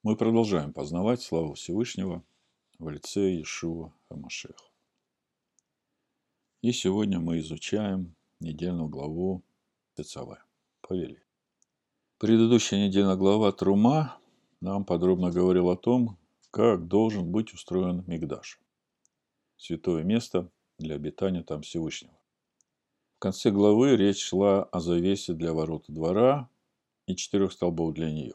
Мы продолжаем познавать славу Всевышнего в лице Иешуа ха-Машиаха. И сегодня мы изучаем недельную главу Тецаве, Повеление. Предыдущая недельная глава Трума нам подробно говорила о том, как должен быть устроен Микдаш, святое место для обитания там Всевышнего. В конце главы речь шла о завесе для ворот двора и 4 столбов для нее.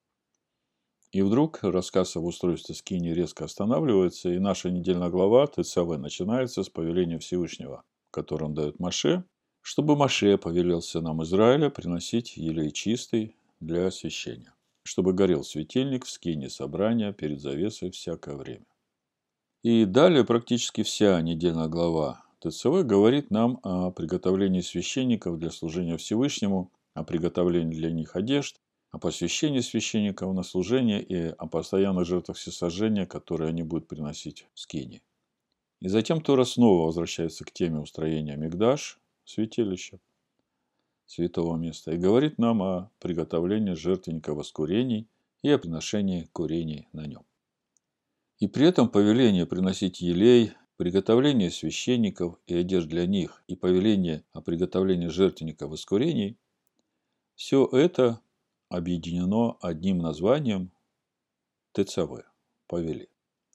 И вдруг рассказ об устройстве скинии резко останавливается, и наша недельная глава Тецаве начинается с повеления Всевышнего, которое он дает Моше, чтобы Моше повелел сынам Израиля приносить елей чистый для освящения, чтобы горел светильник в скинии собрания перед завесой всякое время. И далее практически вся недельная глава Тецаве говорит нам о приготовлении священников для служения Всевышнему, о приготовлении для них одежд, о посвящении священников на служение и о постоянных жертвах всесожжения, которые они будут приносить в скинии. И затем Тора снова возвращается к теме устроения Микдаш, святилища, святого места, и говорит нам о приготовлении жертвенника воскурений и о приношении курений на нем. И при этом повеление приносить елей, приготовление священников и одежд для них, и повеление о приготовлении жертвенника воскурений, все это объединено одним названием Тецаве, повеление.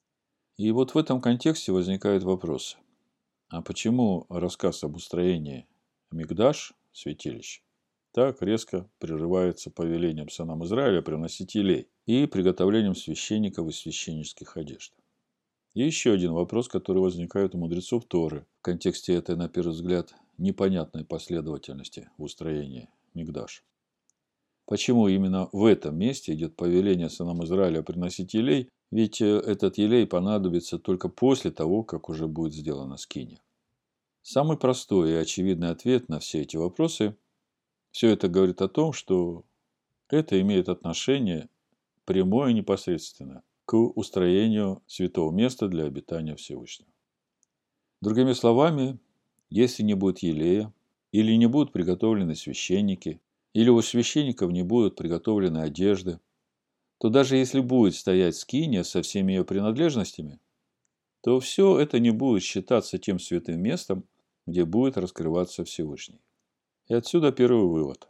И вот в этом контексте возникает вопрос, а почему рассказ об устроении Микдаш, святилища, так резко прерывается повелением сынам Израиля приносить елей и приготовлением священников и священнических одежд? И еще один вопрос, который возникает у мудрецов Торы в контексте этой, на первый взгляд, непонятной последовательности в устроении Микдаша. Почему именно в этом месте идет повеление сынам Израиля приносить елей, ведь этот елей понадобится только после того, как уже будет сделана скиния? Самый простой и очевидный ответ на все эти вопросы – все это говорит о том, что это имеет отношение прямое и непосредственно к устроению святого места для обитания Всевышнего. Другими словами, если не будет елея, или не будут приготовлены священники, или у священников не будут приготовлены одежды, то даже если будет стоять скиния со всеми ее принадлежностями, то все это не будет считаться тем святым местом, где будет раскрываться Всевышний. И отсюда первый вывод.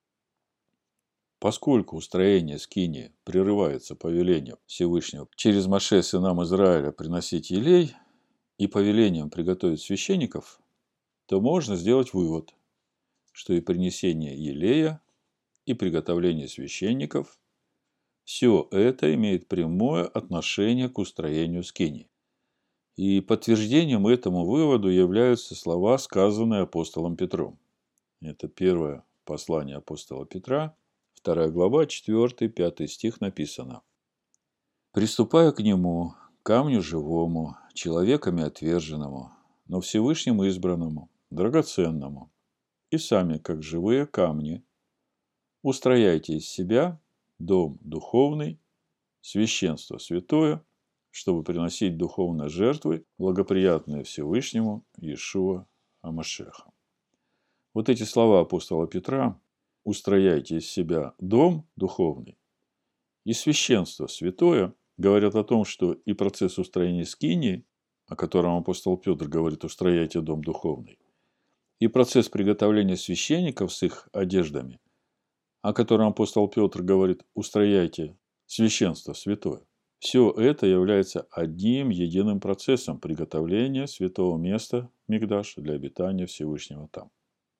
Поскольку устроение скинии прерывается повелением Всевышнего через Моше сынам Израиля приносить елей и повелением приготовить священников, то можно сделать вывод, что и принесение елея, и приготовление священников – все это имеет прямое отношение к устроению скинии. И подтверждением этому выводу являются слова, сказанные апостолом Петром. Это первое послание апостола Петра, 2 глава, 4-5 стих написано. «Приступая к нему, камню живому, человеками отверженному, но Всевышнему избранному, драгоценному, и сами, как живые камни, устрояйте из себя дом духовный, священство святое, чтобы приносить духовные жертвы, благоприятные Всевышнему Иешуа ха-Машиаха». Вот эти слова апостола Петра «устрояйте из себя дом духовный» и священство святое говорят о том, что и процесс устроения скинии, о котором апостол Петр говорит «устрояйте дом духовный», и процесс приготовления священников с их одеждами, о котором апостол Петр говорит «устрояйте священство святое», все это является одним единым процессом приготовления святого места Микдаша для обитания Всевышнего там.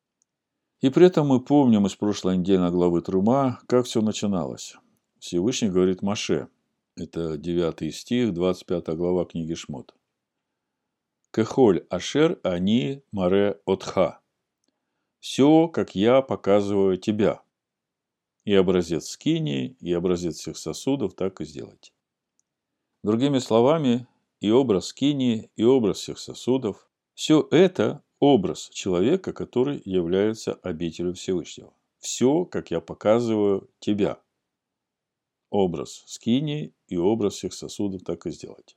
И при этом мы помним из прошлой недельной главы Трума, как все начиналось. Всевышний говорит Моше, это 9 стих, 25 глава книги Шмот. «Кехоль ашер ани маре отха». «Все, как я показываю тебя». И образец скинии, и образец всех сосудов так и сделайте. Другими словами, и образ скинии, и образ всех сосудов – все это образ человека, который является обителью Всевышнего. Все, как я показываю тебя. Образ скинии и образ всех сосудов так и сделайте.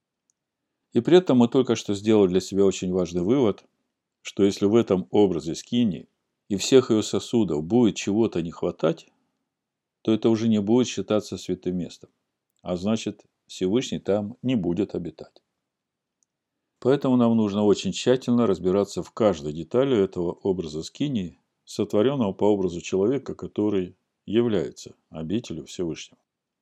И при этом мы только что сделали для себя очень важный вывод, что если в этом образе скинии и всех ее сосудов будет чего-то не хватать, то это уже не будет считаться святым местом. а значит, Всевышний там не будет обитать. Поэтому нам нужно очень тщательно разбираться в каждой детали этого образа скинии, сотворенного по образу человека, который является обителью Всевышнего.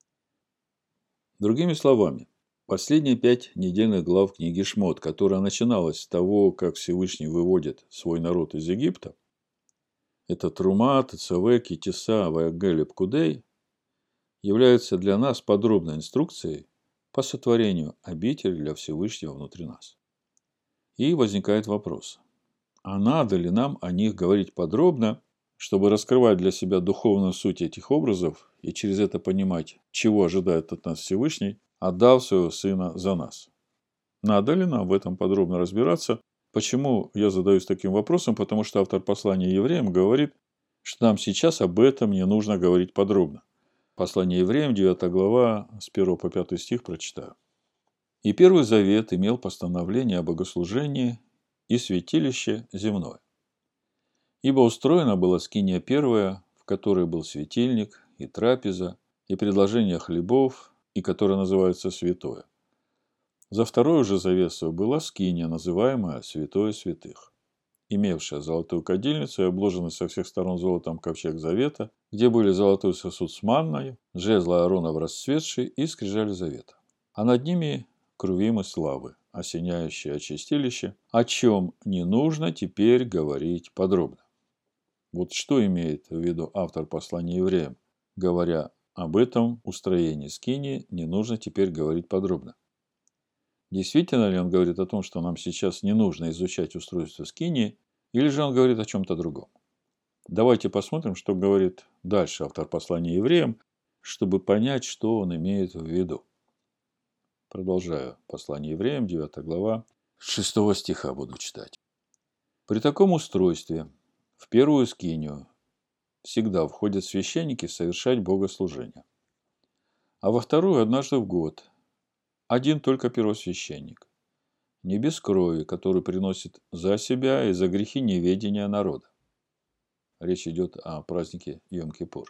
Другими словами, последние 5 недельных глав книги Шмот, которая начиналась с того, как Всевышний выводит свой народ из Египта, это Трума, Тецаве, Китиса, Ваягель и Пкудей, являются для нас подробной инструкцией по сотворению обители для Всевышнего внутри нас. И возникает вопрос, а надо ли нам о них говорить подробно, чтобы раскрывать для себя духовную суть этих образов и через это понимать, чего ожидает от нас Всевышний, отдав своего Сына за нас? Надо ли нам в этом подробно разбираться? Почему я задаюсь таким вопросом? Потому что автор послания евреям говорит, что нам сейчас об этом не нужно говорить подробно. Послание евреям, 9 глава, с 1 по 5 стих прочитаю. «И Первый Завет имел постановление о богослужении и святилище земное. Ибо устроена была скиния первая, в которой был светильник и трапеза, и предложение хлебов, и которая называется святое. За вторую же завесу была скиния, называемая Святое Святых, имевшая золотую кадильницу и обложенный со всех сторон золотом ковчег завета, где были золотой сосуд с манною, жезл Ааронов расцветший и скрижали завета. А над ними крувимы славы, осеняющие очистилище, о чем не нужно теперь говорить подробно». Вот что имеет в виду автор послания евреям, говоря об этом устроении скинии, не нужно теперь говорить подробно. Действительно ли он говорит о том, что нам сейчас не нужно изучать устройство скинии, или же он говорит о чем-то другом? Давайте посмотрим, что говорит дальше автор послания евреям, чтобы понять, что он имеет в виду. Продолжаю послание евреям, 9 глава, с 6 стиха буду читать. «При таком устройстве в первую скинию всегда входят священники совершать богослужение, а во вторую однажды в год один только первосвященник, не без крови, который приносит за себя и за грехи неведения народа». Речь идет о празднике Йом-Кипур.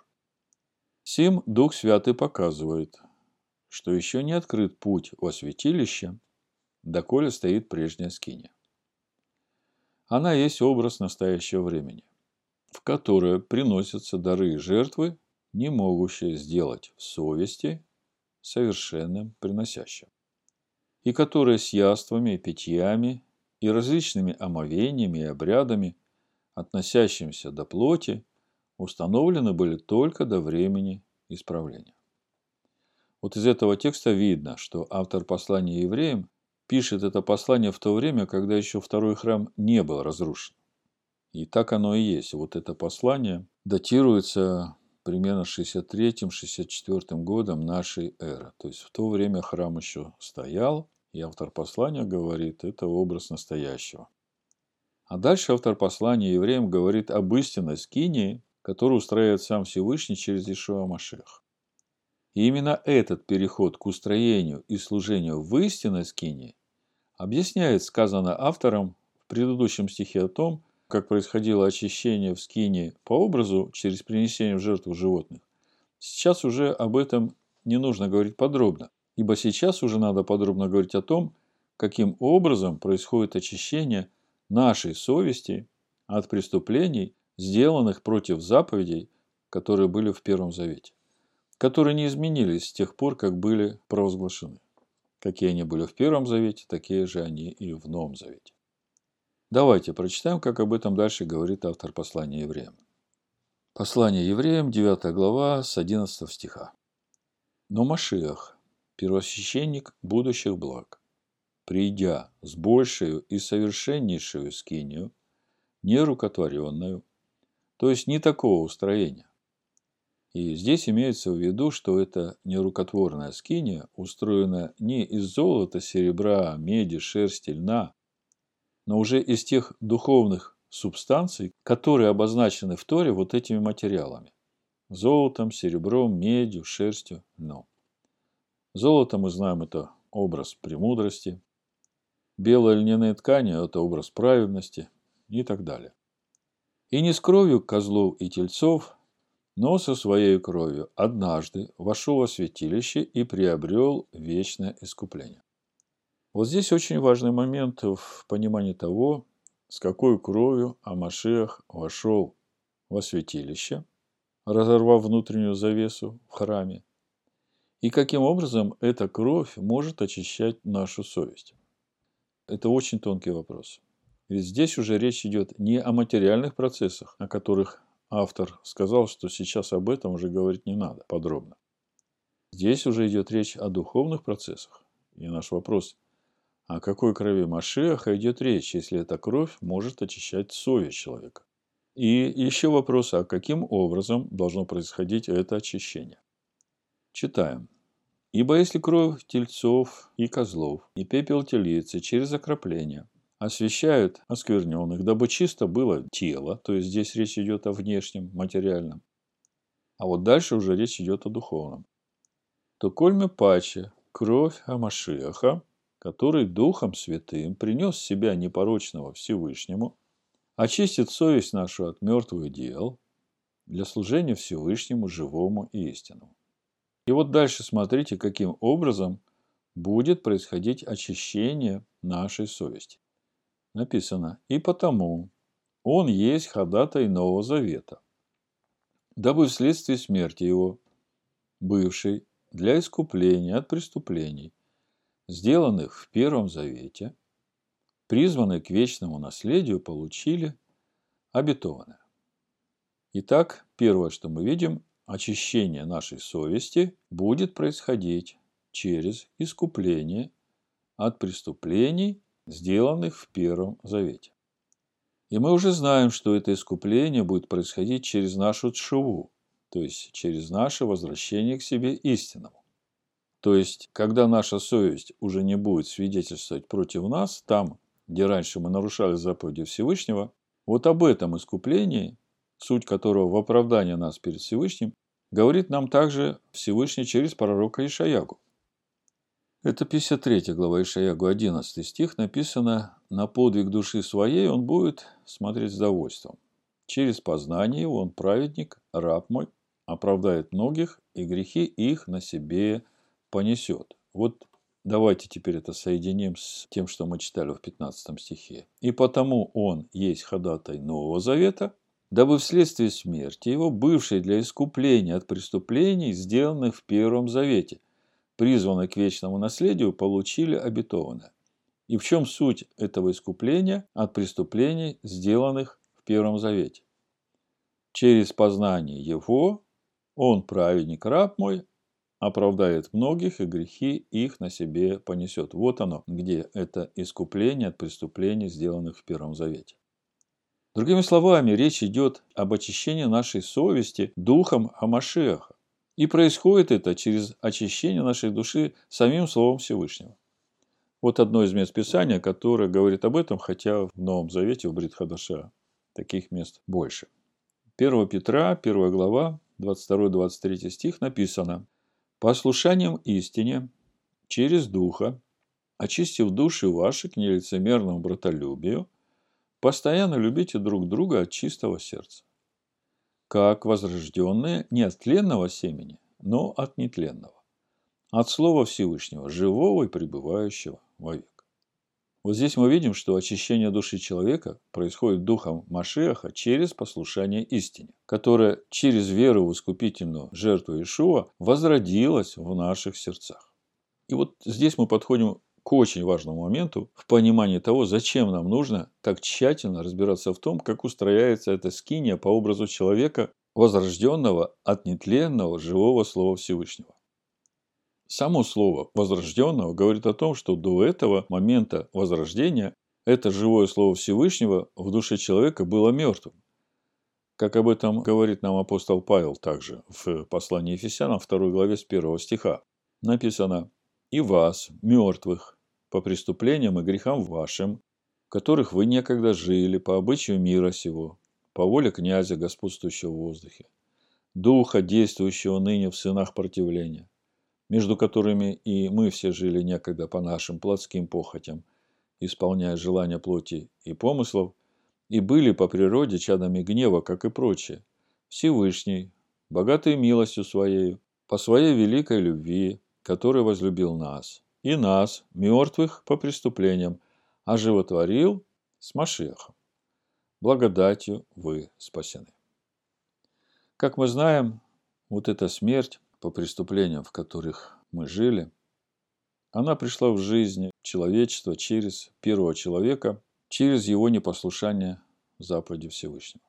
«Сим Дух Святый показывает, что еще не открыт путь во святилище, доколе стоит прежняя скиния. Она есть образ настоящего времени, в которое приносятся дары и жертвы, не могущие сделать в совести совершенным приносящим, и которые с яствами и питьями и различными омовениями и обрядами, относящимися до плоти, установлены были только до времени исправления». Вот из этого текста видно, что автор послания евреям пишет это послание в то время, когда еще второй храм не был разрушен. И так оно и есть. Вот это послание датируется примерно 63-64 годом нашей эры. То есть в то время храм еще стоял, и автор послания говорит, это образ настоящего. А дальше автор послания евреям говорит об истинной скинии, которую устраивает сам Всевышний через Иешуа Машиаха. И именно этот переход к устроению и служению в истинной скинии объясняет сказанное автором в предыдущем стихе о том, как происходило очищение в скинии по образу через принесение в жертву животных. Сейчас уже об этом не нужно говорить подробно, ибо сейчас уже надо подробно говорить о том, каким образом происходит очищение нашей совести от преступлений, сделанных против заповедей, которые были в Первом Завете, которые не изменились с тех пор, как были провозглашены. Какие они были в Первом Завете, такие же они и в Новом Завете. Давайте прочитаем, как об этом дальше говорит автор послания евреям. Послание евреям, 9 глава, с 11 стиха. «Но Машиах, первосвященник будущих благ, придя с большею и совершеннейшую скинию, нерукотворенную, то есть не такого устроения». И здесь имеется в виду, что это нерукотворная скиния устроена не из золота, серебра, меди, шерсти, льна, но уже из тех духовных субстанций, которые обозначены в Торе вот этими материалами. Золотом, серебром, медью, шерстью, льном. Золото, мы знаем, это образ премудрости. Белые льняные ткани – это образ праведности и так далее. И не с кровью козлов и тельцов, но со своей кровью однажды вошел во святилище и приобрел вечное искупление. Вот здесь очень важный момент в понимании того, с какой кровью Амашиах вошел во святилище, разорвав внутреннюю завесу в храме, и каким образом эта кровь может очищать нашу совесть. Это очень тонкий вопрос. Ведь здесь уже речь идет не о материальных процессах, о которых автор сказал, что сейчас об этом уже говорить не надо подробно. Здесь уже идет речь о духовных процессах. И наш вопрос: о какой крови Машиаха идет речь, если эта кровь может очищать совесть человека? И еще вопрос: а каким образом должно происходить это очищение? Читаем. «Ибо если кровь тельцов и козлов, и пепел телицы через окропление освящают оскверненных, дабы чисто было тело», то есть здесь речь идет о внешнем, материальном, а вот дальше уже речь идет о духовном, то кольме паче кровь Амашиаха, который Духом Святым принес себя непорочного Всевышнему, очистит совесть нашу от мертвых дел для служения Всевышнему, живому и истинному. И вот дальше смотрите, каким образом будет происходить очищение нашей совести. Написано: «И потому он есть ходатай Нового Завета, дабы вследствие смерти его, бывшей для искупления от преступлений, сделанных в Первом Завете, призванные к вечному наследию, получили обетованное». Итак, первое, что мы видим: очищение нашей совести будет происходить через искупление от преступлений, сделанных в Первом Завете. И мы уже знаем, что это искупление будет происходить через нашу тшуву, то есть через наше возвращение к себе истинному. То есть, когда наша совесть уже не будет свидетельствовать против нас, там, где раньше мы нарушали заповеди Всевышнего, вот об этом искуплении, суть которого в оправдании нас перед Всевышним, говорит нам также Всевышний через пророка Ишаягу. Это 53 глава Ишаягу, 11 стих, написано: «На подвиг души своей он будет смотреть с довольством. Через познание его он, праведник, раб мой, оправдает многих, и грехи их на себе понесет». Вот давайте теперь это соединим с тем, что мы читали в 15 стихе. «И потому он есть ходатай Нового Завета, дабы вследствие смерти его, бывшей для искупления от преступлений, сделанных в Первом Завете, призванные к вечному наследию, получили обетованное». И в чем суть этого искупления от преступлений, сделанных в Первом Завете? Через познание его он, праведник, раб мой, оправдает многих, и грехи их на себе понесет. Вот оно, где это искупление от преступлений, сделанных в Первом Завете. Другими словами, речь идет об очищении нашей совести духом Амашиаха. И происходит это через очищение нашей души самим Словом Всевышнего. Вот одно из мест Писания, которое говорит об этом, хотя в Новом Завете, в Брит Хадаша, таких мест больше. 1 Петра, 1 глава, 22-23 стих написано: «Послушанием истине через Духа, очистив души ваши к нелицемерному братолюбию, постоянно любите друг друга от чистого сердца, как возрожденные не от тленного семени, но от нетленного, от Слова Всевышнего, живого и пребывающего вовек». Вот здесь мы видим, что очищение души человека происходит духом Машиаха через послушание истине, которая через веру в искупительную жертву Иешуа возродилась в наших сердцах. И вот здесь мы подходим к очень важному моменту в понимании того, зачем нам нужно так тщательно разбираться в том, как устрояется эта скиния по образу человека, возрожденного от нетленного живого Слова Всевышнего. Само слово «возрожденного» говорит о том, что до этого момента возрождения это живое Слово Всевышнего в душе человека было мертвым. Как об этом говорит нам апостол Павел также в послании Ефесянам 2 главе с 1 стиха. Написано: «И вас, мертвых, по преступлениям и грехам вашим, в которых вы некогда жили по обычаю мира сего, по воле князя, господствующего в воздухе, духа, действующего ныне в сынах противления, между которыми и мы все жили некогда по нашим плотским похотям, исполняя желания плоти и помыслов, и были по природе чадами гнева, как и прочие. Всевышний, богатый милостью Своею, по Своей великой любви, который возлюбил нас, и нас, мертвых по преступлениям, оживотворил с Машиахом. Благодатью вы спасены. Как мы знаем, вот эта смерть по преступлениям, в которых мы жили, она пришла в жизнь человечества через первого человека, через его непослушание заповеди Всевышнего.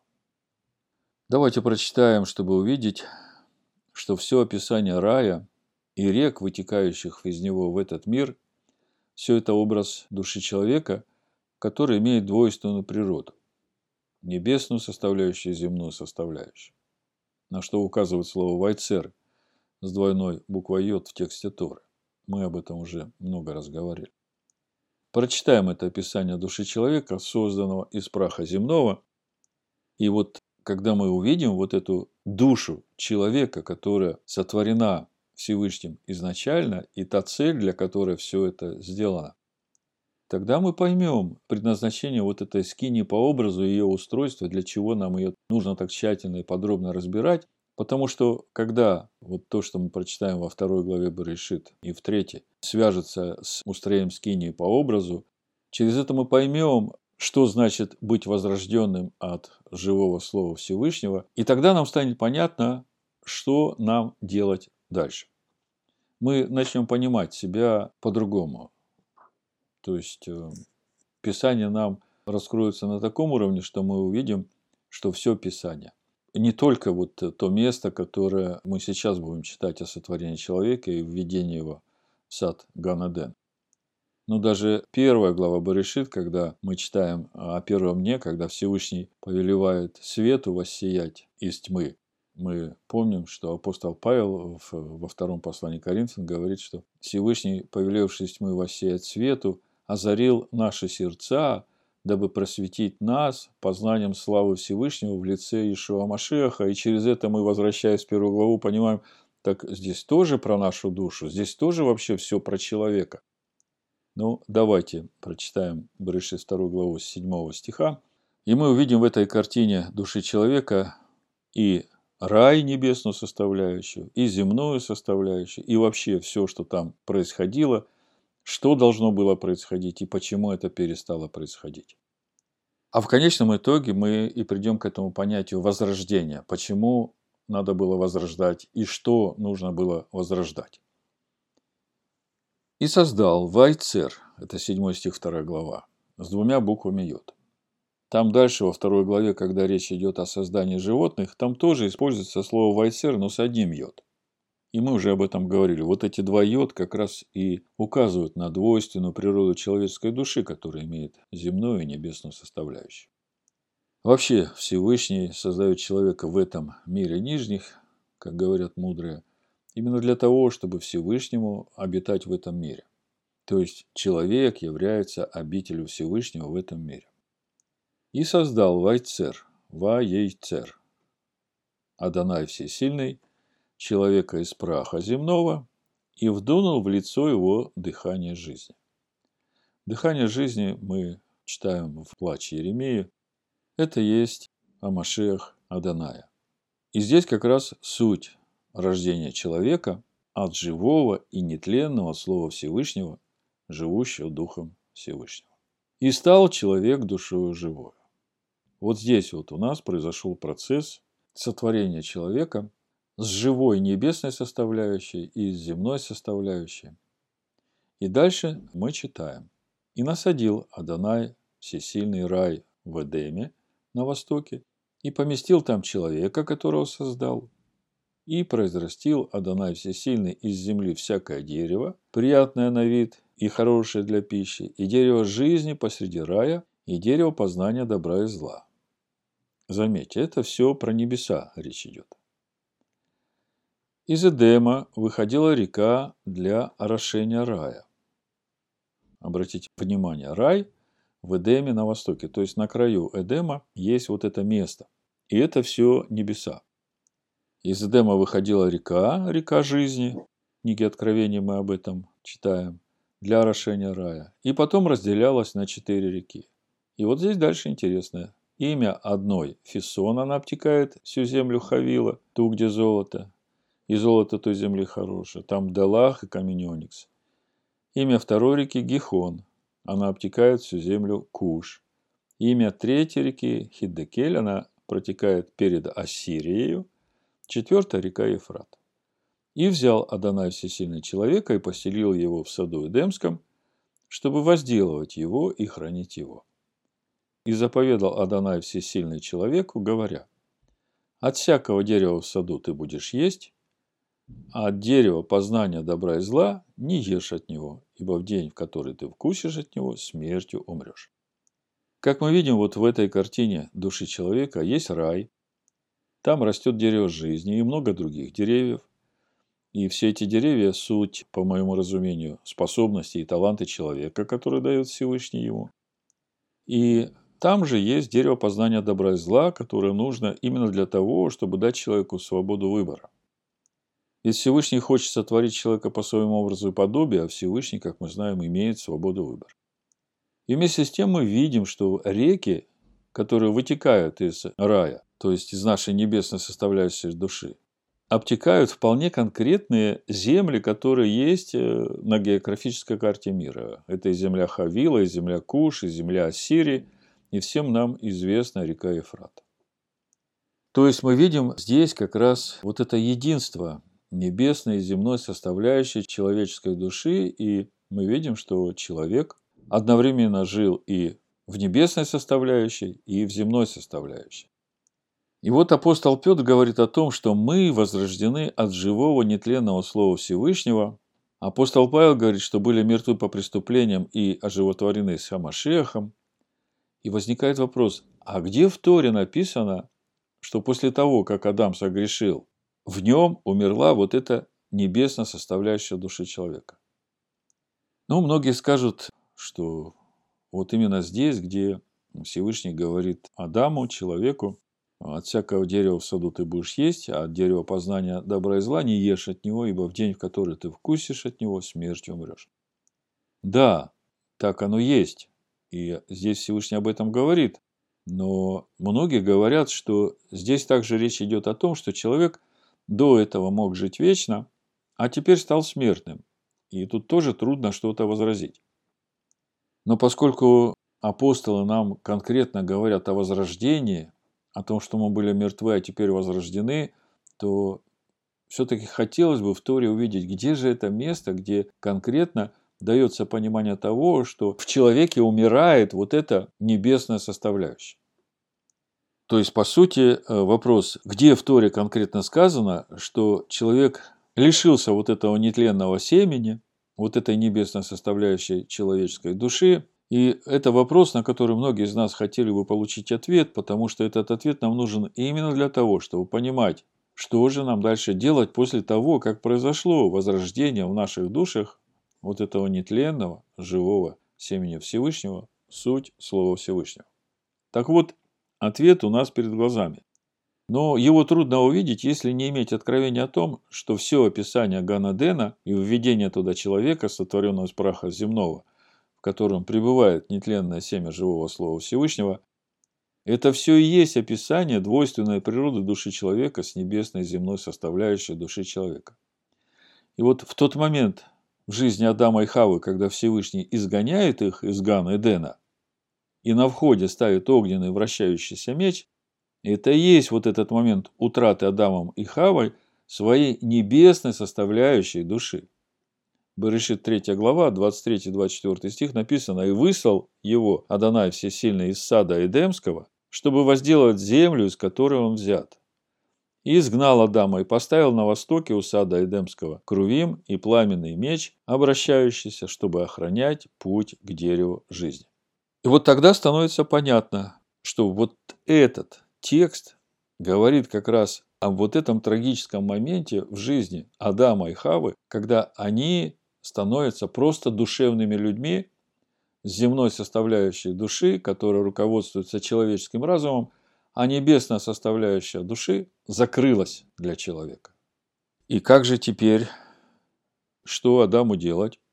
Давайте прочитаем, чтобы увидеть, что все описание рая и рек, вытекающих из него в этот мир, все это образ души человека, который имеет двойственную природу – небесную составляющую и земную составляющую, на что указывает слово «вайцер» с двойной буквой «йод» в тексте Торы. Мы об этом уже много раз говорили. Прочитаем это описание души человека, созданного из праха земного. И вот когда мы увидим вот эту душу человека, которая сотворена Всевышним изначально, и та цель, для которой все это сделано, тогда мы поймем предназначение вот этой скинии по образу, ее устройства, для чего нам ее нужно так тщательно и подробно разбирать. Потому что, когда вот то, что мы прочитаем во 2 главе Берешит и в 3, свяжется с устроением скинии по образу, через это мы поймем, что значит быть возрожденным от живого Слова Всевышнего, и тогда нам станет понятно, что нам делать дальше. Мы начнем понимать себя по-другому. То есть, Писание нам раскроется на таком уровне, что мы увидим, что все Писание. Не только вот то место, которое мы сейчас будем читать о сотворении человека и введении его в сад Ган-Эден. Но даже 1 глава Берешит, когда мы читаем о первом дне, когда Всевышний повелевает свету воссиять из тьмы, мы помним, что апостол Павел во 2 послании к Коринфянам говорит, что Всевышний, повелевший из тьмы воссиять свету, озарил наши сердца, дабы просветить нас познанием славы Всевышнего в лице Иешуа Машиаха. И через это мы, возвращаясь в 1 главу, понимаем, так здесь тоже про нашу душу, здесь тоже вообще все про человека. Ну, давайте прочитаем Берешит 2 главу с 7 стиха. И мы увидим в этой картине души человека и рай, небесную составляющую, и земную составляющую, и вообще все, что там происходило, что должно было происходить и почему это перестало происходить. А в конечном итоге мы и придем к этому понятию возрождения. Почему надо было возрождать и что нужно было возрождать. «И создал Вайцер», это 7 стих 2 глава, с 2 буквами йод. Там дальше, во 2 главе, когда речь идет о создании животных, там тоже используется слово Вайцер, но с одним йод. И мы уже об этом говорили. Вот эти 2 йод как раз и указывают на двойственную природу человеческой души, которая имеет земную и небесную составляющую. Вообще Всевышний создает человека в этом мире нижних, как говорят мудрые, именно для того, чтобы Всевышнему обитать в этом мире. То есть человек является обителью Всевышнего в этом мире. «И создал Вайцер, Ваейцер, Адонай Всесильный, человека из праха земного, и вдунул в лицо его дыхание жизни». Дыхание жизни мы читаем в плаче Иеремии. Это есть Амашиах Адоная. И здесь как раз суть рождения человека от живого и нетленного Слова Всевышнего, живущего Духом Всевышнего. «И стал человек душою живою». Вот здесь вот у нас произошел процесс сотворения человека с живой небесной составляющей и с земной составляющей. И дальше мы читаем. «И насадил Адонай всесильный рай в Эдеме на востоке, и поместил там человека, которого создал, и произрастил Адонай всесильный из земли всякое дерево, приятное на вид и хорошее для пищи, и дерево жизни посреди рая, и дерево познания добра и зла». Заметьте, это все про небеса речь идет. «Из Эдема выходила река для орошения рая». Обратите внимание, рай в Эдеме на востоке, то есть на краю Эдема есть вот это место. И это все небеса. Из Эдема выходила река, река жизни. В книге Откровения мы об этом читаем. Для орошения рая. И потом разделялась на 4 реки. И вот здесь дальше интересно. имя одной Фисон, она обтекает всю землю Хавила, ту, где золото, и золото той земли хорошее, там Делах и камень Оникс. Имя второй реки Гихон, она обтекает всю землю Куш. Имя третьей реки Хиддекель, она протекает перед Ассирией. Четвертая река Ефрат. И взял Адонай всесильный человека и поселил его в саду Эдемском, чтобы возделывать его и хранить его. И заповедал Адонай всесильный человеку, говоря: от всякого дерева в саду ты будешь есть, а от дерева познания добра и зла не ешь от него, ибо в день, в который ты вкусишь от него, смертью умрешь. Как мы видим, вот в этой картине души человека есть рай, там растет дерево жизни и много других деревьев. И все эти деревья – суть, по моему разумению, способности и таланты человека, которые дает Всевышний ему. И там же есть дерево познания добра и зла, которое нужно именно для того, чтобы дать человеку свободу выбора. Ведь Всевышний хочет сотворить человека по своему образу и подобию, а Всевышний, как мы знаем, имеет свободу выбора. И вместе с тем мы видим, что реки, которые вытекают из рая, то есть из нашей небесной составляющей души, обтекают вполне конкретные земли, которые есть на географической карте мира. Это и земля Хавила, и земля Куш, и земля Ассирии, и всем нам известна река Ефрат. То есть мы видим здесь как раз вот это единство небесной и земной составляющей человеческой души, и мы видим, что человек одновременно жил и в небесной составляющей, и в земной составляющей. И вот апостол Петр говорит о том, что мы возрождены от живого нетленного Слова Всевышнего. Апостол Павел говорит, что были мертвы по преступлениям и оживотворены с Машиахом. И возникает вопрос, а где в Торе написано, что после того, как Адам согрешил, в нем умерла вот эта небесная составляющая души человека? Ну, многие скажут, что вот именно здесь, где Всевышний говорит Адаму, человеку: от всякого дерева в саду ты будешь есть, а от дерева познания добра и зла не ешь от него, ибо в день, в который ты вкусишь от него, смертью умрешь. Да, так оно есть. И здесь Всевышний об этом говорит. Но многие говорят, что здесь также речь идет о том, что человек до этого мог жить вечно, а теперь стал смертным. И тут тоже трудно что-то возразить. Но поскольку апостолы нам конкретно говорят о возрождении, о том, что мы были мертвы, а теперь возрождены, то все-таки хотелось бы в Торе увидеть, где же это место, где конкретно дается понимание того, что в человеке умирает вот эта небесная составляющая. То есть, по сути, вопрос, где в Торе конкретно сказано, что человек лишился вот этого нетленного семени, вот этой небесной составляющей человеческой души. И это вопрос, на который многие из нас хотели бы получить ответ, потому что этот ответ нам нужен именно для того, чтобы понимать, что же нам дальше делать после того, как произошло возрождение в наших душах вот этого нетленного, живого семени Всевышнего, суть Слова Всевышнего. Так вот, ответ у нас перед глазами. Но его трудно увидеть, если не иметь откровения о том, что все описание Ган-Эдена и введение туда человека, сотворенного из праха земного, в котором пребывает нетленное семя живого Слова Всевышнего, это все и есть описание двойственной природы души человека с небесной и земной составляющей души человека. И вот в тот момент в жизни Адама и Хаввы, когда Всевышний изгоняет их из Ган-Эдена и на входе ставит огненный вращающийся меч, это и есть вот этот момент утраты Адамом и Хаввой своей небесной составляющей души. Берешит 3 глава, 23-24 стих написано: «И выслал его Адонай всесильный из сада Эдемского, чтобы возделать землю, из которой он взят. И изгнал Адама и поставил на востоке у сада Эдемского крувим и пламенный меч, обращающийся, чтобы охранять путь к дереву жизни». И вот тогда становится понятно, что вот этот текст говорит как раз о вот этом трагическом моменте в жизни Адама и Хаввы, когда они становятся просто душевными людьми с земной составляющей души, которая руководствуется человеческим разумом, а небесная составляющая души закрылась для человека. И как же теперь, что Адаму делать?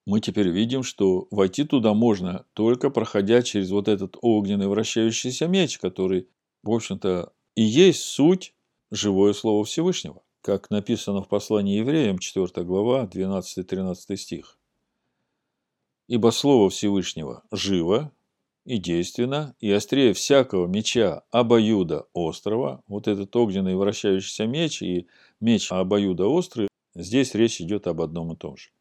мы теперь видим, что войти туда можно только проходя через вот этот огненный вращающийся меч, который, в общем-то, и есть суть живое Слово Всевышнего, как написано в послании евреям, 4 глава, 12-13 стих. «Ибо Слово Всевышнего живо и действенно, и острее всякого меча обоюда острого». Вот этот огненный вращающийся меч и меч обоюда острый, здесь речь идет об одном и том же.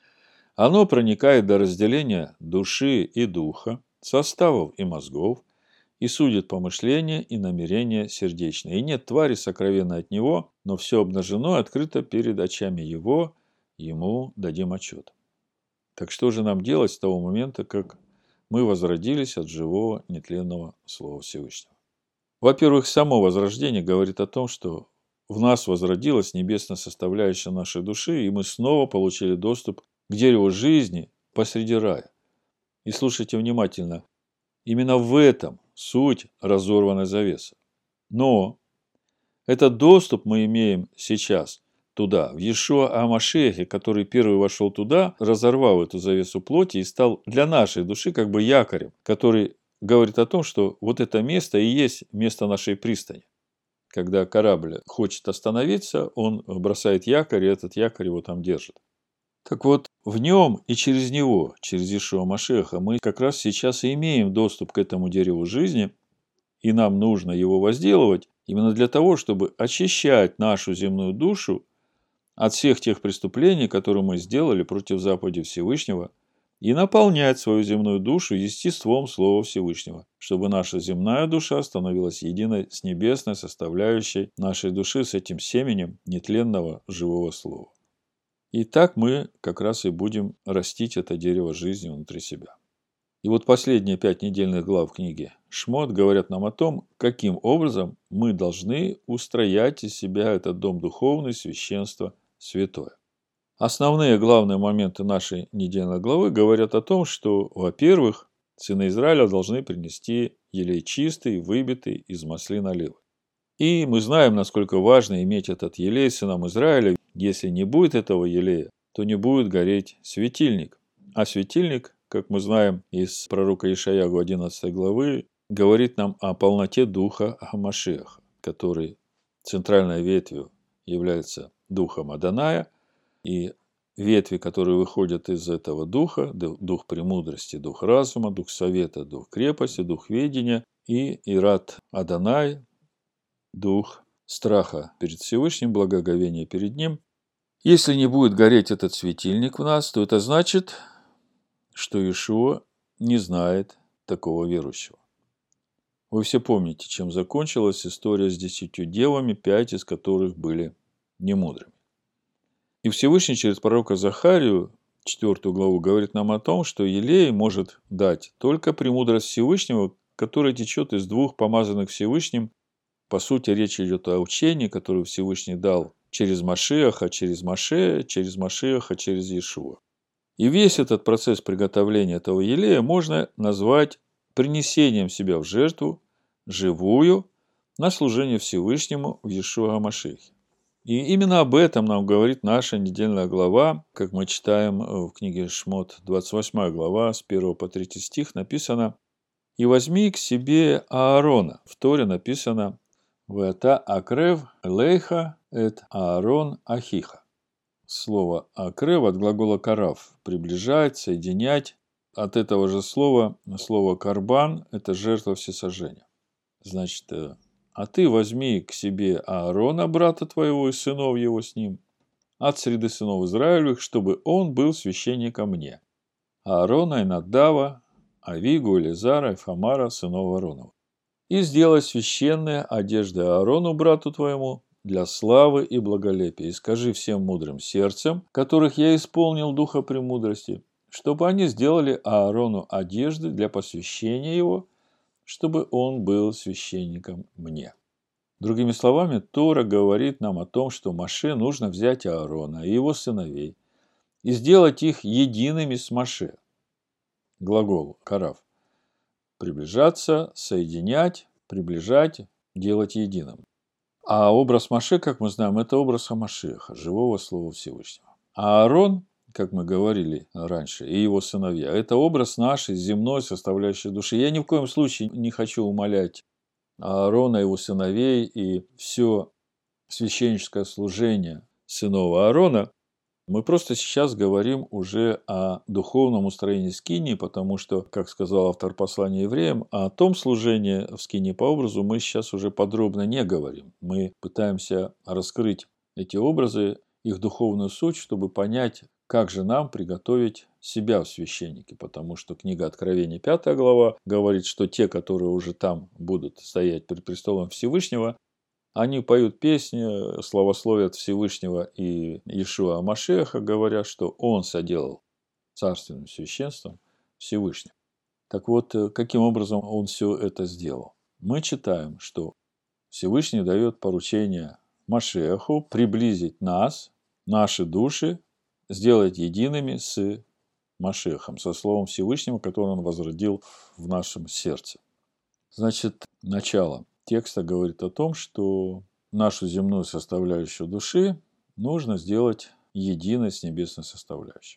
Оно проникает до разделения души и духа, составов и мозгов, и судит помышления и намерения сердечные. И нет твари сокровенной от него, но все обнажено и открыто перед очами его, ему дадим отчет. Так что же нам делать с того момента, как мы возродились от живого нетленного Слова Всевышнего? Во-первых, само возрождение говорит о том, что в нас возродилась небесная составляющая нашей души, и мы снова получили доступ к дереву жизни посреди рая. И слушайте внимательно, именно в этом суть разорванной завесы. Но этот доступ мы имеем сейчас туда, в Иешуа ха-Машиахе, который первый вошел туда, разорвал эту завесу плоти и стал для нашей души как бы якорем, который говорит о том, что вот это место и есть место нашей пристани. Когда корабль хочет остановиться, он бросает якорь, и этот якорь его там держит. Так вот, в нем и через него, через Иешуа Машиаха, мы как раз сейчас и имеем доступ к этому дереву жизни, и нам нужно его возделывать именно для того, чтобы очищать нашу земную душу от всех тех преступлений, которые мы сделали против заповеди Всевышнего, и наполнять свою земную душу естеством Слова Всевышнего, чтобы наша земная душа становилась единой с небесной составляющей нашей души, с этим семенем нетленного живого Слова. И так мы как раз и будем растить это дерево жизни внутри себя. И вот последние 5 недельных глав книги Шмот говорят нам о том, каким образом мы должны устроять из себя этот дом духовный, священство святое. Основные главные моменты нашей недельной главы говорят о том, что, во-первых, сыны Израиля должны принести елей чистый, выбитый из маслин оливы. И мы знаем, насколько важно иметь этот елей сынам Израиля. Если не будет этого елея, то не будет гореть светильник. А светильник, как мы знаем из пророка Ишаягу 11 главы, говорит нам о полноте духа ха-Машиаха, который центральной ветвью является духом Аданая, и ветви, которые выходят из этого духа, дух премудрости, дух разума, дух совета, дух крепости, дух ведения, и Ират Аданай, дух страха перед Всевышним, благоговения перед Ним. Если не будет гореть этот светильник в нас, то это значит, что Иешуа не знает такого верующего. Вы все помните, чем закончилась история с 10 девами, 5 из которых были немудрыми. И Всевышний через пророка Захарию, 4 главу, говорит нам о том, что елей может дать только премудрость Всевышнего, которая течет из 2 помазанных Всевышним. По сути, речь идет о учении, которое Всевышний дал через Машиаха, через Моше, через Машиаха, через Иешуа. И весь этот процесс приготовления этого елея можно назвать принесением себя в жертву, живую, на служение Всевышнему в Иешуа ха-Машиахе. И именно об этом нам говорит наша недельная глава, как мы читаем в книге Шмот, 28 глава, с 1 по 3 стих написано: «И возьми к себе Аарона». В Торе написано: «Вата акрев лейха эт Аарон ахиха». Слово акрев от глагола карав – приближать, соединять. От этого же слова, слово карбан – это жертва всесожжения. Значит, а ты возьми к себе Аарона, брата твоего, и сынов его с ним, от среды сынов Израилевых, чтобы он был священником мне. Аарона и Надава, Авигу, Элизара и Фамара, сынов Ааронова. И сделай священные одежды Аарону, брату твоему, для славы и благолепия. И скажи всем мудрым сердцем, которых я исполнил духа премудрости, чтобы они сделали Аарону одежды для посвящения его, чтобы он был священником мне. Другими словами, Тора говорит нам о том, что Моше нужно взять Аарона и его сыновей и сделать их едиными с Моше. Глагол карав. Приближаться, соединять, приближать, делать единым. А образ Моше, как мы знаем, это образ ха-Машиаха, живого Слова Всевышнего. А Аарон, как мы говорили раньше, и его сыновья. Это образ нашей земной составляющей души. Я ни в коем случае не хочу умалять Аарона, его сыновей и все священническое служение сынов Аарона. Мы просто сейчас говорим уже о духовном устроении скинии, потому что, как сказал автор послания евреям, о том служении в скинии по образу мы сейчас уже подробно не говорим. Мы пытаемся раскрыть эти образы, их духовную суть, чтобы понять, как же нам приготовить себя в священнике, потому что книга Откровения, 5 глава, говорит, что те, которые уже там будут стоять перед престолом Всевышнего, они поют песни, славословят Всевышнего и Иешуа Машеха, говоря, что он соделал царственным священством Всевышнего. Так вот, каким образом он все это сделал? Мы читаем, что Всевышний дает поручение Машеху приблизить нас, наши души, сделать едиными с Машехом, со Словом Всевышнего, которое он возродил в нашем сердце. Значит, начало текста говорит о том, что нашу земную составляющую души нужно сделать единой с небесной составляющей.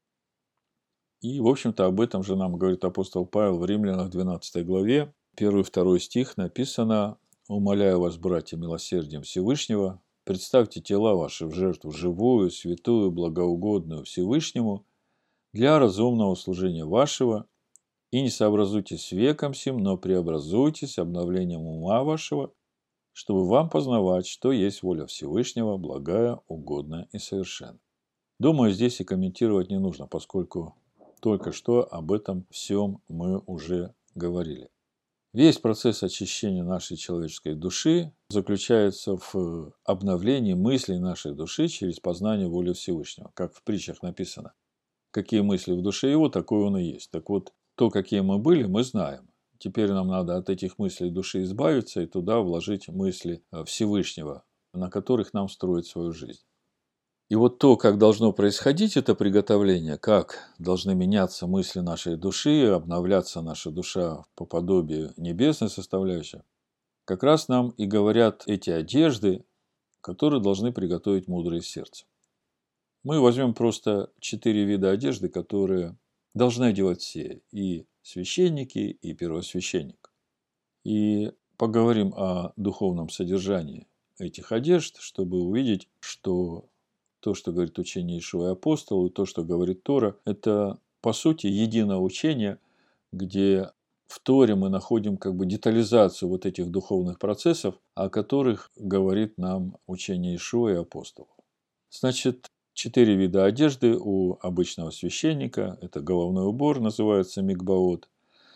И, в общем-то, об этом же нам говорит апостол Павел в Римлянах 12 главе, 1 и 2 стих написано: «Умоляю вас, братья, милосердием Всевышнего, представьте тела ваши в жертву живую, святую, благоугодную Всевышнему для разумного служения вашего, и не сообразуйтесь с веком сим, но преобразуйтесь обновлением ума вашего, чтобы вам познавать, что есть воля Всевышнего, благая, угодная и совершенная». Думаю, здесь и комментировать не нужно, поскольку только что об этом всем мы уже говорили. Весь процесс очищения нашей человеческой души заключается в обновлении мыслей нашей души через познание воли Всевышнего. Как в притчах написано: какие мысли в душе его, такой он и есть. Так вот, то, какие мы были, мы знаем. Теперь нам надо от этих мыслей души избавиться и туда вложить мысли Всевышнего, на которых нам строить свою жизнь. И вот то, как должно происходить это приготовление, как должны меняться мысли нашей души, обновляться наша душа по подобию небесной составляющей, как раз нам и говорят эти одежды, которые должны приготовить мудрое сердце. Мы возьмем просто 4 вида одежды, которые должны одевать все, и священники, и первосвященник. И поговорим о духовном содержании этих одежд, чтобы увидеть, что то, что говорит учение Иешуа и апостол, и то, что говорит Тора, это, по сути, единое учение, где в Торе мы находим как бы детализацию вот этих духовных процессов, о которых говорит нам учение Иешуа и апостолов. Значит, 4 вида одежды у обычного священника. Это головной убор, называется микбаот.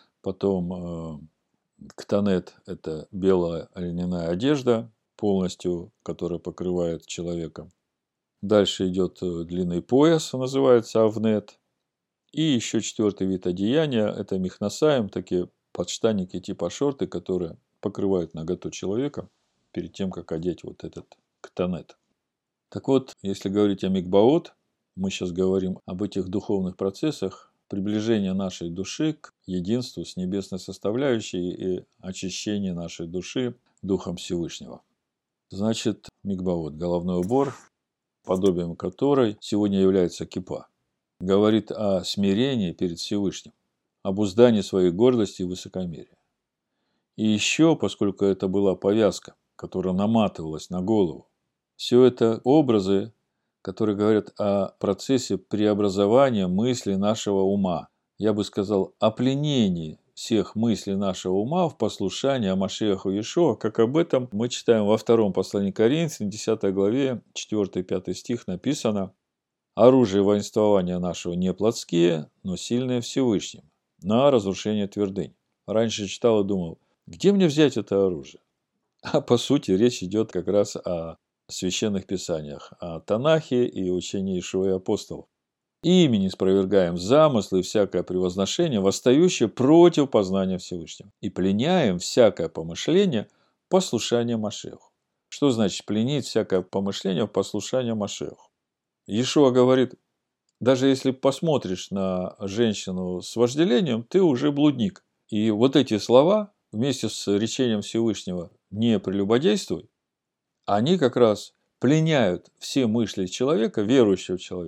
Потом ктанет – это белая льняная одежда, полностью, которая покрывает человека. Дальше идет длинный пояс, называется авнет. И еще 4 вид одеяния – это михнасаем, такие подштанники типа шорты, которые покрывают наготу человека перед тем, как одеть вот этот ктанет. Так вот, если говорить о микбаот, мы сейчас говорим об этих духовных процессах приближения нашей души к единству с небесной составляющей и очищения нашей души Духом Всевышнего. Значит, микбаот – головной убор, подобием которой сегодня является кипа, говорит о смирении перед Всевышним, обуздании своей гордости и высокомерия. И еще, поскольку это была повязка, которая наматывалась на голову, все это образы, которые говорят о процессе преобразования мысли нашего ума. Я бы сказал, о пленении всех мыслей нашего ума в послушании о Машиаху Иешуа, как об этом мы читаем во 2 послании Коринфянам, 10 главе, 4-5 стих написано: «Оружие воинствования нашего не плотские, но сильные Всевышним, на разрушение твердынь». Раньше читал и думал, где мне взять это оружие? А по сути речь идет как раз о священных писаниях, о Танахе и учении Иешуа и апостолов. Ими не спровергаем замыслы и всякое превозношение, восстающее против познания Всевышнего, и пленяем всякое помышление послушания Машеху. Что значит пленить всякое помышление в послушание Машеху? Иешуа говорит, даже если посмотришь на женщину с вожделением, ты уже блудник. И вот эти слова вместе с речением Всевышнего «не прелюбодействуй», они как раз пленяют все мысли человека, верующего человека,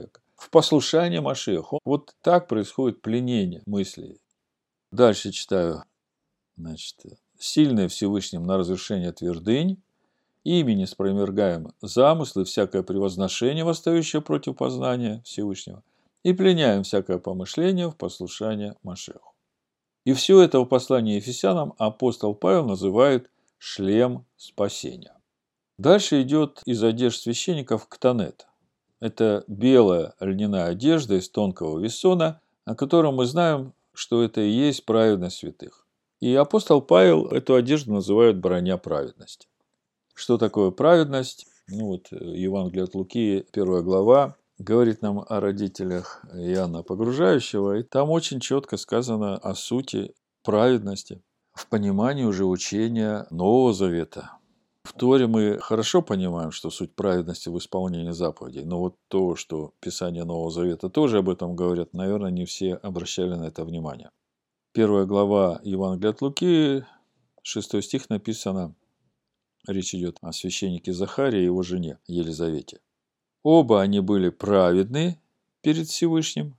в послушание Машиаху. Вот так происходит пленение мыслей. Дальше читаю. Значит, сильное Всевышним на разрушение твердынь, ими не спровергаем замыслы, всякое превозношение, восстающее против познания Всевышнего, и пленяем всякое помышление в послушание Машеху. И все это в послании Ефесянам апостол Павел называет шлем спасения. Дальше идет из одежд священников ктанет. Это белая льняная одежда из тонкого вессона, о котором мы знаем, что это и есть праведность святых. И апостол Павел эту одежду называет броня праведности. Что такое праведность? Евангелие от Луки, 1 глава, говорит нам о родителях Иоанна Погружающего, и там очень четко сказано о сути праведности в понимании уже учения Нового Завета. В Торе мы хорошо понимаем, что суть праведности в исполнении заповедей, но вот то, что Писание Нового Завета тоже об этом говорят, наверное, не все обращали на это внимание. 1 глава Евангелия от Луки, 6 стих написано, речь идет о священнике Захаре и его жене Елизавете. Оба они были праведны перед Всевышним,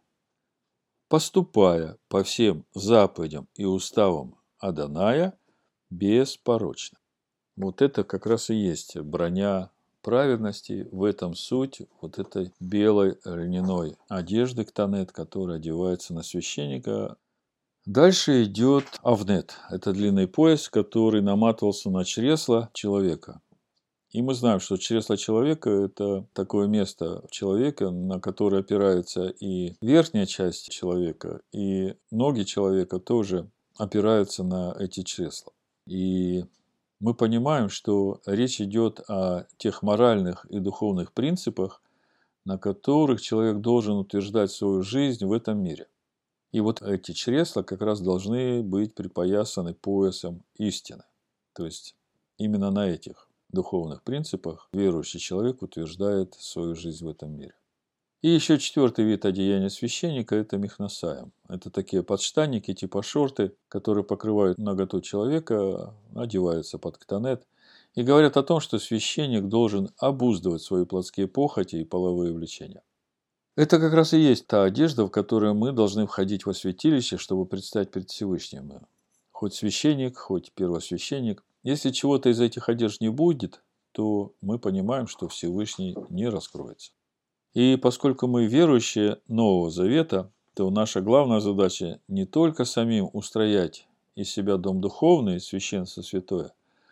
поступая по всем заповедям и уставам Адоная беспорочно. Вот это как раз и есть броня праведности, в этом суть вот этой белой льняной одежды ктанет, которая одевается на священника. Дальше идет авнет. Это длинный пояс, который наматывался на чресло человека. И мы знаем, что чресло человека – это такое место человека, на которое опирается и верхняя часть человека, и ноги человека тоже опираются на эти чресла. И мы понимаем, что речь идет о тех моральных и духовных принципах, на которых человек должен утверждать свою жизнь в этом мире. И вот эти чресла как раз должны быть припоясаны поясом истины. То есть именно на этих духовных принципах верующий человек утверждает свою жизнь в этом мире. И еще четвертый вид одеяния священника – это михнасаем. Это такие подштанники типа шорты, которые покрывают наготу человека, одеваются под ктанет. И говорят о том, что священник должен обуздывать свои плотские похоти и половые влечения. Это как раз и есть та одежда, в которой мы должны входить во святилище, чтобы предстать перед Всевышним. Хоть священник, хоть первосвященник. Если чего-то из этих одежд не будет, то мы понимаем, что Всевышний не раскроется. И поскольку мы верующие Нового Завета, то наша главная задача не только самим устроять из себя дом духовный, священство святое,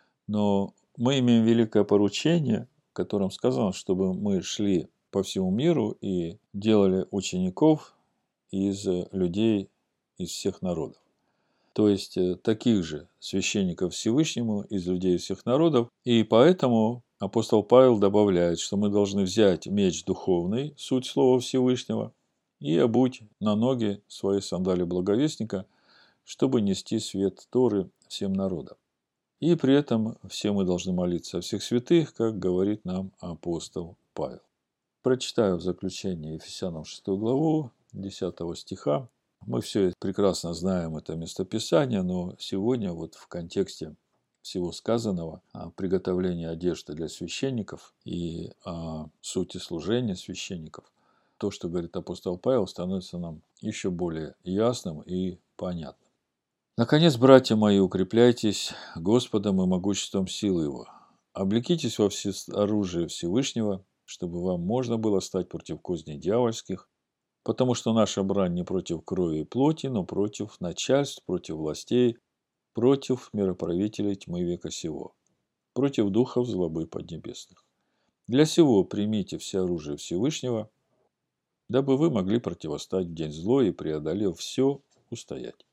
но мы имеем великое поручение, в котором сказано, чтобы мы шли по всему миру и делали учеников из людей из всех народов. То есть таких же священников Всевышнему из людей из всех народов. И поэтому апостол Павел добавляет, что мы должны взять меч духовный, суть слова Всевышнего, и обуть на ноги свои сандали благовестника, чтобы нести свет Торы всем народам. И при этом все мы должны молиться о всех святых, как говорит нам апостол Павел. Прочитаю в заключение Ефесянам 6 главу, 10 стиха. Мы все прекрасно знаем это местописание, но сегодня вот в контексте всего сказанного о приготовлении одежды для священников и о сути служения священников, то, что говорит апостол Павел, становится нам еще более ясным и понятным. Наконец, братья мои, укрепляйтесь Господом и могуществом силы Его. Облекитесь во всеоружие Всевышнего, чтобы вам можно было стать против козней дьявольских, потому что наша брань не против крови и плоти, но против начальств, против властей, против мироправителей тьмы века сего, против духов злобы поднебесных. Для сего примите все оружие Всевышнего, дабы вы могли противостать в день злой и, преодолев все, устоять.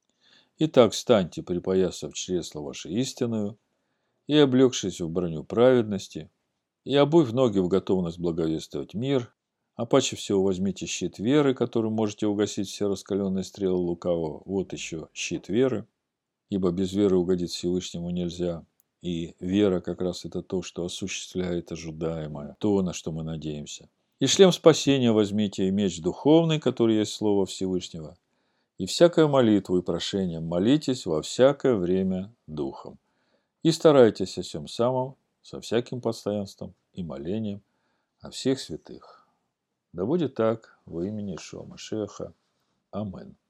Итак, встаньте, припоясав чресло ваше истинную, и облегшись в броню праведности, и обувь ноги в готовность благовествовать мир, а паче всего возьмите щит веры, которым можете угасить все раскаленные стрелы лукавого. Вот еще щит веры, ибо без веры угодить Всевышнему нельзя. И вера как раз это то, что осуществляет ожидаемое, то, на что мы надеемся. И шлем спасения возьмите, и меч духовный, который есть Слово Всевышнего. И всякую молитву и прошение молитесь во всякое время Духом. И старайтесь о всем самом, со всяким постоянством и молением о всех святых. Да будет так во имени Ишуа Машеха. Амен.